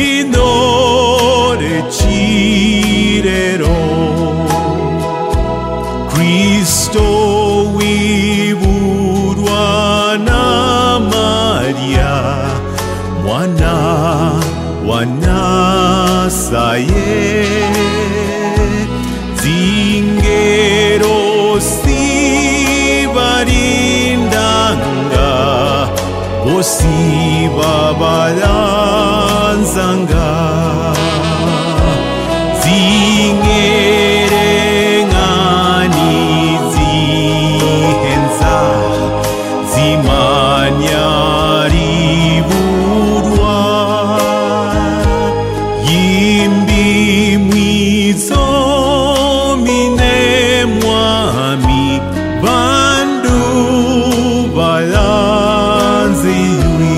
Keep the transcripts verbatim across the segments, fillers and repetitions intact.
노래 지레로 그리스도 위부르나 마리아 mwana wa Nasaye zingero sibarindanga osibabalanzanga zingerengani zihenza zimanyari burwa yimbi mwizomine mwami bandu balanziwi.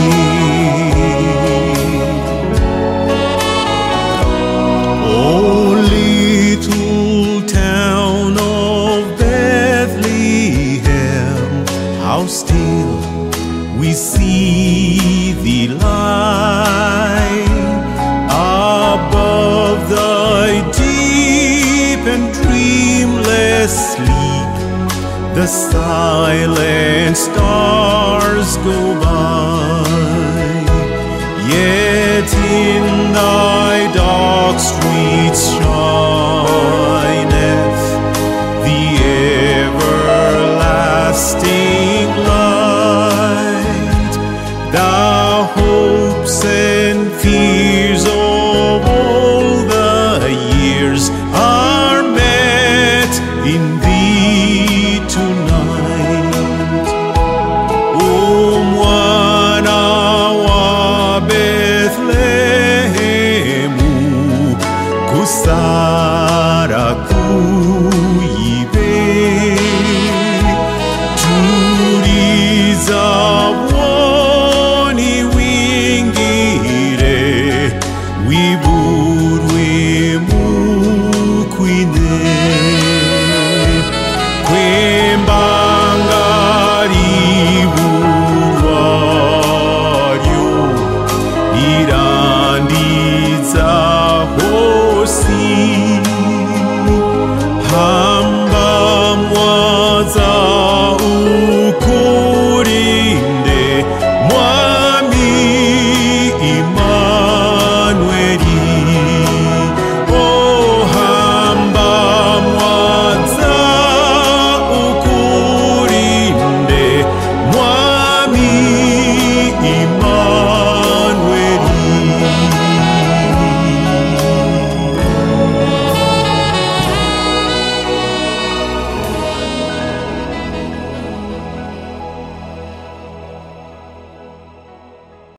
Oh, little town of Bethlehem, how still we see thee lie above thy deep and dreamless sleep. The silent stars go by, yet in thy dark streets